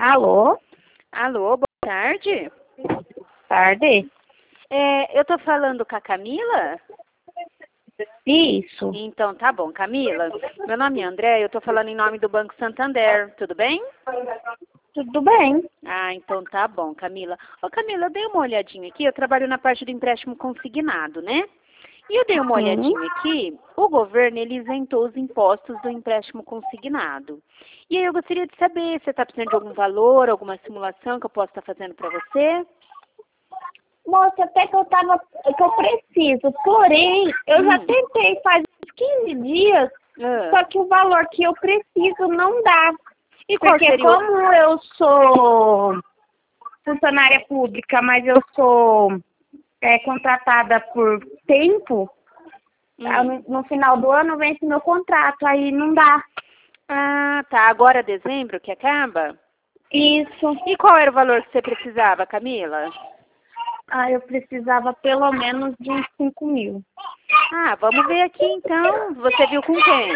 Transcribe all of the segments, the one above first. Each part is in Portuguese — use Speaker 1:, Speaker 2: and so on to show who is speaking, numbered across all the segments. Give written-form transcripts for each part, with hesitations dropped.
Speaker 1: Alô?
Speaker 2: Alô, boa tarde.
Speaker 1: Tarde?
Speaker 2: Eu tô falando com a Camila?
Speaker 1: Isso.
Speaker 2: Então, tá bom, Camila. Meu nome é André, eu tô falando em nome do Banco Santander, tudo bem?
Speaker 1: Tudo bem?
Speaker 2: Ah, então tá bom, Camila. Ô, Camila, eu dei uma olhadinha aqui, eu trabalho na parte do empréstimo consignado, né? E eu dei uma olhadinha aqui, o governo, ele isentou os impostos do empréstimo consignado. E aí eu gostaria de saber se você está precisando de algum valor, alguma simulação que eu possa estar fazendo para você.
Speaker 1: Moça, até que eu preciso, porém, eu já tentei faz uns 15 dias, só que o valor que eu preciso não dá.
Speaker 2: E qual
Speaker 1: Porque
Speaker 2: seria
Speaker 1: como eu sou funcionária pública, mas eu sou contratada por tempo, no final do ano vence meu contrato, aí não dá.
Speaker 2: Ah, tá. Agora é dezembro que acaba?
Speaker 1: Isso.
Speaker 2: E qual era o valor que você precisava, Camila?
Speaker 1: Eu precisava pelo menos de uns 5 mil.
Speaker 2: Ah, vamos ver aqui então. Você viu com quem?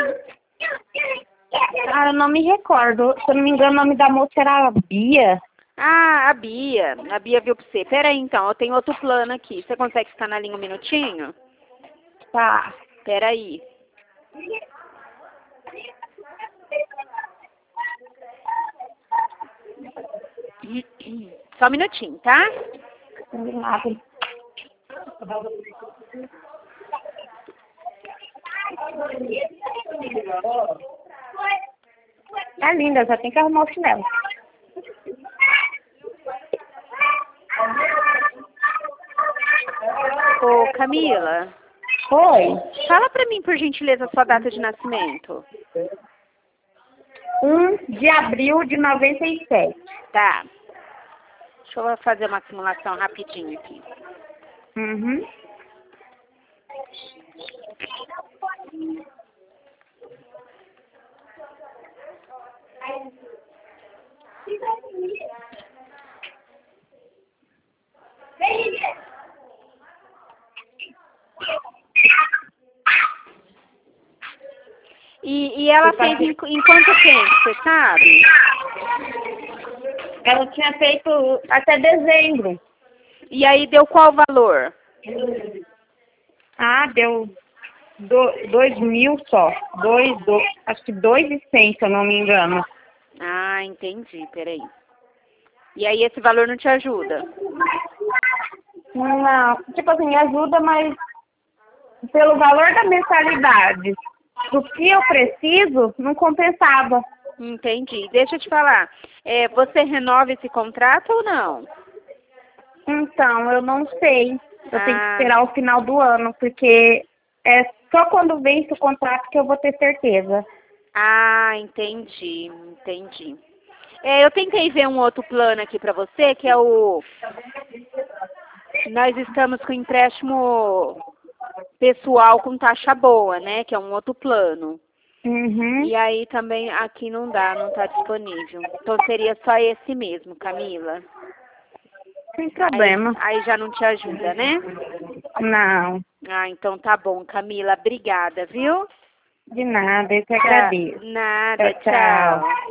Speaker 1: Eu não me recordo. Se eu não me engano, o nome da moça era Bia.
Speaker 2: Ah, a Bia. A Bia viu pra você. Pera aí então, eu tenho outro plano aqui. Você consegue ficar na linha um minutinho?
Speaker 1: Tá.
Speaker 2: Pera aí. Só um minutinho, tá?
Speaker 1: Combinado. É linda, só tem que arrumar o chinelo.
Speaker 2: Ô, Camila.
Speaker 1: Oi.
Speaker 2: Fala pra mim, por gentileza, a sua data de nascimento.
Speaker 1: 1 de abril de 97.
Speaker 2: Tá. Deixa eu fazer uma simulação rapidinho aqui.
Speaker 1: Uhum.
Speaker 2: E ela fez em quanto tempo, você sabe?
Speaker 1: Ela tinha feito até dezembro.
Speaker 2: E aí deu qual valor?
Speaker 1: Deu 2 mil só. Acho que 2.100, se eu não me engano.
Speaker 2: Ah, entendi, peraí. E aí esse valor não te ajuda?
Speaker 1: Não, tipo assim, me ajuda, mas pelo valor da mensalidade, do que eu preciso, não compensava.
Speaker 2: Entendi. Deixa eu te falar. Você renova esse contrato ou não?
Speaker 1: Então, eu não sei. Eu tenho que esperar o final do ano, porque é só quando vence o contrato que eu vou ter certeza.
Speaker 2: Ah, entendi. Eu tentei ver um outro plano aqui pra você, que é o... Nós estamos com empréstimo pessoal com taxa boa, né? Que é um outro plano.
Speaker 1: Uhum.
Speaker 2: E aí também aqui não dá, não tá disponível. Então seria só esse mesmo, Camila.
Speaker 1: Sem problema.
Speaker 2: Aí já não te ajuda, né?
Speaker 1: Não.
Speaker 2: Ah, então tá bom, Camila. Obrigada, viu?
Speaker 1: De nada, eu que agradeço.
Speaker 2: Nada,
Speaker 1: Tchau.
Speaker 2: tchau.